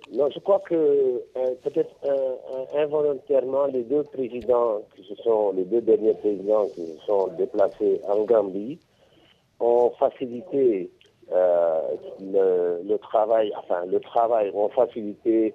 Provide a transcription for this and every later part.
Non, je crois que peut-être involontairement, les deux présidents, les deux derniers présidents qui se sont déplacés en Gambie, ont facilité le travail, ont facilité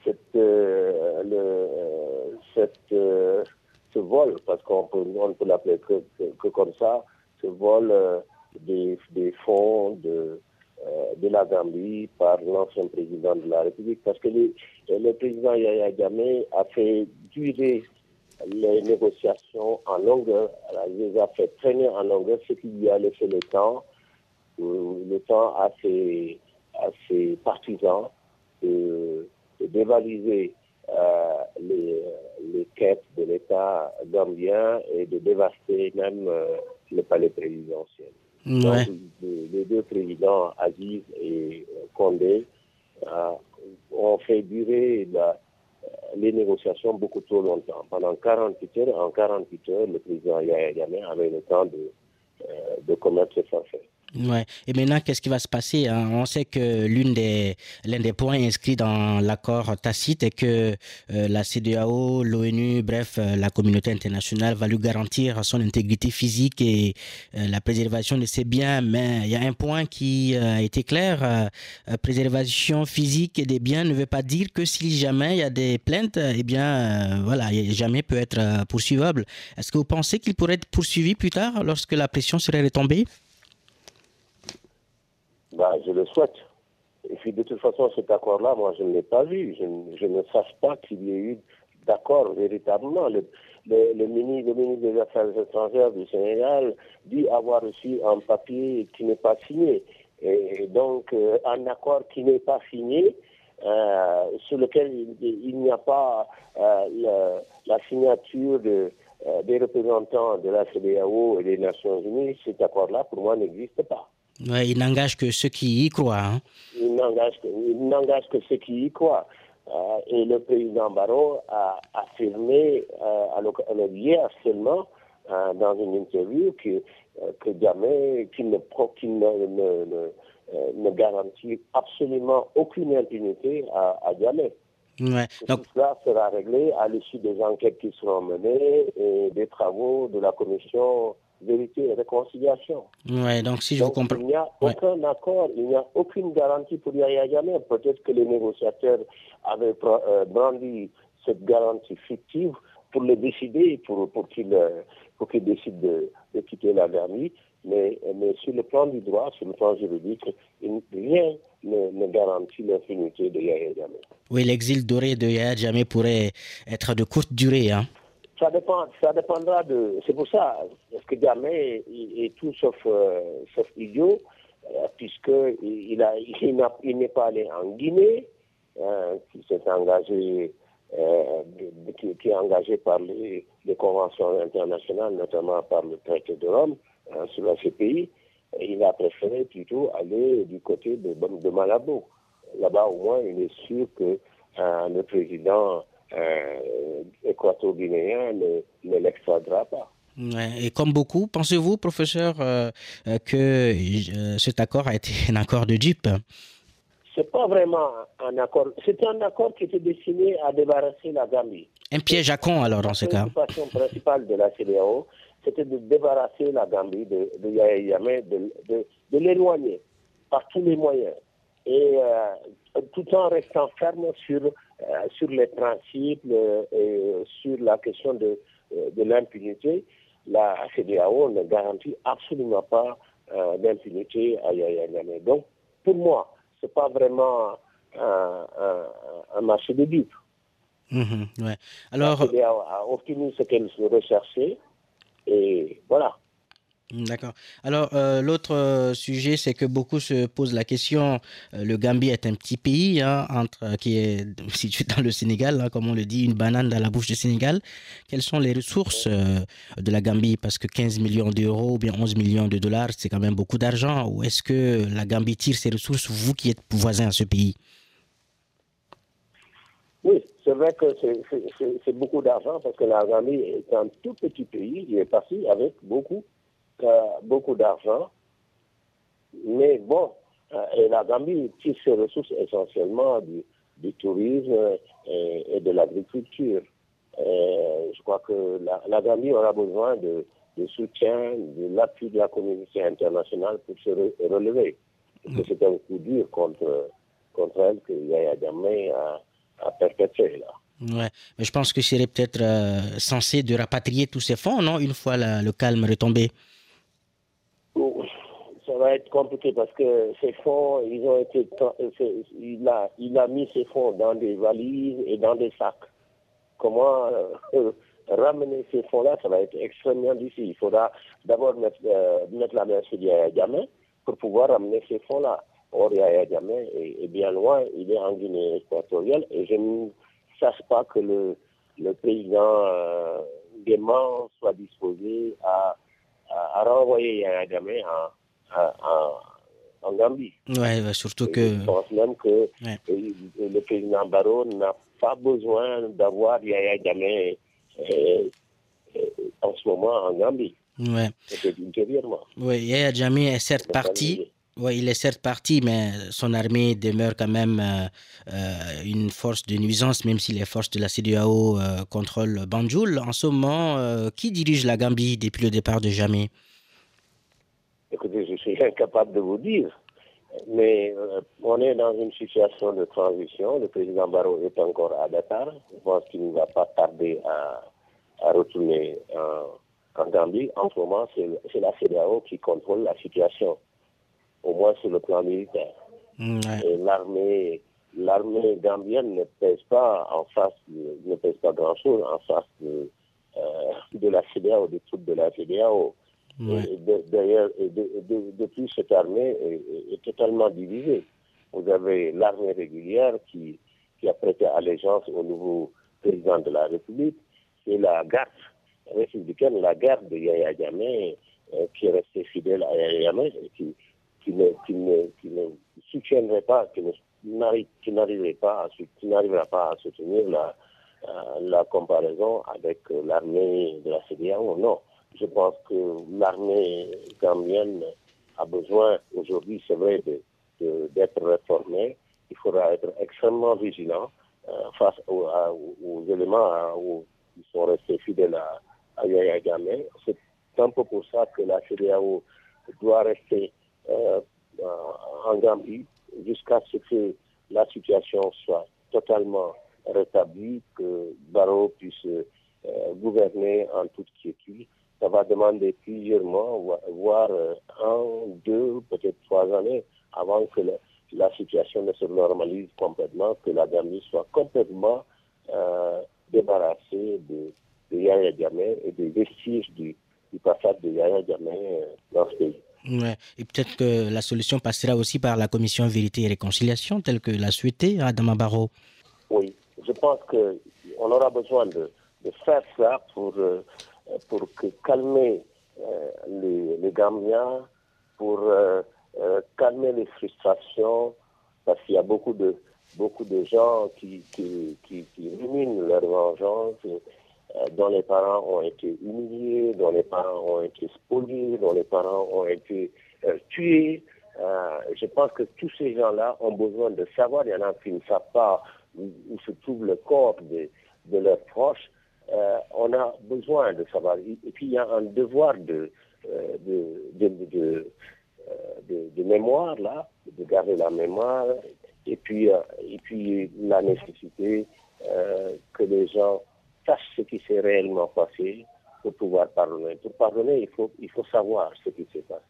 ce vol, parce on ne peut l'appeler que comme ça, ce vol des fonds de la Gambie par l'ancien président de la République, parce que le président Yahya Jammeh a fait durer les négociations en longueur, il les a fait traîner en longueur, ce qui lui a laissé le temps à ses partisans de dévaliser les quêtes de l'État gambien et de dévaster même le palais présidentiel. Ouais. Donc, les deux présidents, Aziz et Condé, ont fait durer les négociations beaucoup trop longtemps. Pendant 48 heures, le président Yahya Jammeh avait le temps de commettre ses faits. Ouais. Et maintenant, qu'est-ce qui va se passer, hein? On sait que l'un des points inscrits dans l'accord tacite est que la CEDEAO, l'ONU, bref, la communauté internationale va lui garantir son intégrité physique et la préservation de ses biens. Mais il y a un point qui a été clair. Préservation physique des biens ne veut pas dire que si jamais il y a des plaintes, eh bien, voilà, jamais peut être poursuivable. Est-ce que vous pensez qu'il pourrait être poursuivi plus tard lorsque la pression serait retombée? Je le souhaite. Et puis de toute façon, cet accord-là, moi, je ne l'ai pas vu. Je ne sache pas qu'il y ait eu d'accord véritablement. Le ministre des Affaires étrangères du Sénégal dit avoir reçu un papier qui n'est pas signé. Et donc, un accord qui n'est pas signé, sur lequel il n'y a pas la signature des représentants de la CEDEAO et des Nations Unies, cet accord-là, pour moi, n'existe pas. Ouais, il n'engage que ceux qui y croient. Hein. Il n'engage que ceux qui y croient. Et le président Barrow a affirmé hier seulement dans une interview que jamais qu'il ne garantit absolument aucune impunité à Jammeh. Ouais. Donc, tout cela sera réglé à l'issue des enquêtes qui seront menées et des travaux de la commission Vérité et Réconciliation. Ouais, donc si je vous comprends. Il n'y a aucun accord, il n'y a aucune garantie pour Yahya Jammeh. Peut-être que les négociateurs avaient brandi cette garantie fictive pour le décider, pour qu'il décide de quitter la Gambie. Mais sur le plan du droit, sur le plan juridique, rien ne garantit l'impunité de Yahya Jammeh. Oui, l'exil doré de Yahya Jammeh pourrait être de courte durée, hein. Ça dépendra de. C'est pour ça, parce que Jammeh est tout sauf idiot, puisqu'il n'est pas allé en Guinée, qui s'est engagé, qui est engagé par les conventions internationales, notamment par le traité de Rome sur la CPI. Et il a préféré plutôt aller du côté de Malabo. Là-bas, au moins, il est sûr que le président équato-guinéen ne l'extradera pas. Ouais, et comme beaucoup, pensez-vous, professeur, que cet accord a été un accord de dupe? C'est pas vraiment un accord. C'est un accord qui était destiné à débarrasser la Gambie. Un piège à con, alors, dans ce cas. La préoccupation principale de la CEDEAO, c'était de débarrasser la Gambie de Yahya Jammeh, de l'éloigner par tous les moyens. Et tout en restant ferme sur les principes et sur la question de l'impunité, la CEDEAO ne garantit absolument pas d'impunité à Yahya Jammeh. Donc, pour moi, ce n'est pas vraiment un marché de dupes. Ouais. Alors, la CEDEAO a obtenu ce qu'elle recherchait et voilà. D'accord. Alors, l'autre sujet, c'est que beaucoup se posent la question, le Gambie est un petit pays hein, qui est situé dans le Sénégal, hein, comme on le dit, une banane dans la bouche du Sénégal. Quelles sont les ressources de la Gambie? Parce que 15 millions d'euros ou bien 11 millions de dollars, c'est quand même beaucoup d'argent. Où est-ce que la Gambie tire ses ressources, vous qui êtes voisin à ce pays? Oui, c'est vrai que c'est beaucoup d'argent parce que la Gambie est un tout petit pays, il est parti avec beaucoup d'argent. Mais bon, et la Gambie tire ses ressources essentiellement du tourisme et de l'agriculture. Je crois que la Gambie aura besoin de soutien, de l'appui de la communauté internationale pour se relever. Parce que c'est un coup dur contre elle que Yaya Jammeh a perpétré là. Ouais, mais je pense que ce serait peut-être censé de rapatrier tous ces fonds, non, une fois le calme retombé. Ça va être compliqué parce que ces fonds, il a mis ces fonds dans des valises et dans des sacs. Comment ramener ces fonds-là, ça va être extrêmement difficile. Il faudra d'abord mettre la main sur Yaya Jammeh pour pouvoir ramener ces fonds-là. Or, Yaya Jammeh est bien loin, il est en Guinée équatoriale et je ne sache pas que le président Guéman soit disposé à renvoyer Yaya Jammeh en Gambie. Ouais, surtout que... Je pense même que le président Barrow n'a pas besoin d'avoir Yaya Jammeh en ce moment en Gambie. Ouais. Peut-être intérieurement. Oui, Yaya Jammeh est certes parti. Oui, il est certes parti, mais son armée demeure quand même une force de nuisance, même si les forces de la CEDEAO contrôlent Banjul. En ce moment, qui dirige la Gambie depuis le départ de Jammeh? Écoutez, je suis incapable de vous dire. Mais on est dans une situation de transition. Le président Barrow est encore à Dakar. Je pense qu'il ne va pas tarder à retourner en Gambie. En ce moment, c'est la CEDEAO qui contrôle la situation, au moins sur le plan militaire. Et l'armée gambienne ne pèse pas grand-chose en face de la CEDEAO, des troupes de la CEDEAO. D'ailleurs, depuis, cette armée est totalement divisée. Vous avez l'armée régulière qui a prêté allégeance au nouveau président de la République, et la garde républicaine, la garde de Yaya Jammeh, qui est restée fidèle à Yaya Jammeh, qui ne soutiendrait pas, qui n'arrivera pas à soutenir la comparaison avec l'armée de la CEDEAO. Non. Je pense que l'armée gambienne a besoin aujourd'hui, c'est vrai, d'être réformée. Il faudra être extrêmement vigilant face aux éléments qui sont restés fidèles à Yaya Jammeh. C'est un peu pour ça que la CEDEAO doit rester en Gambie jusqu'à ce que la situation soit totalement rétablie, que Barrow puisse gouverner en toute quiétude. Ça va demander plusieurs mois, voire 1, 2, peut-être 3 années avant que la situation ne se normalise complètement, que la Gambie soit complètement débarrassée de Yaya Jammeh et des vestiges du passage de Yaya Jammeh dans ce pays. Ouais. Et peut-être que la solution passera aussi par la commission Vérité et Réconciliation, telle que l'a souhaité Adama Barrow. Oui, je pense qu'on aura besoin de faire ça pour calmer les Gambiens, pour calmer les frustrations, parce qu'il y a beaucoup de gens qui ruminent leur vengeance, dont les parents ont été humiliés, dont les parents ont été spoliés, dont les parents ont été tués. Je pense que tous ces gens-là ont besoin de savoir. Il y en a qui ne savent pas où se trouve le corps de leurs proches. On a besoin de savoir. Et puis il y a un devoir de mémoire là, de garder la mémoire. Et puis la nécessité que les gens sachent ce qui s'est réellement passé pour pouvoir pardonner. Pour pardonner, il faut savoir ce qui s'est passé.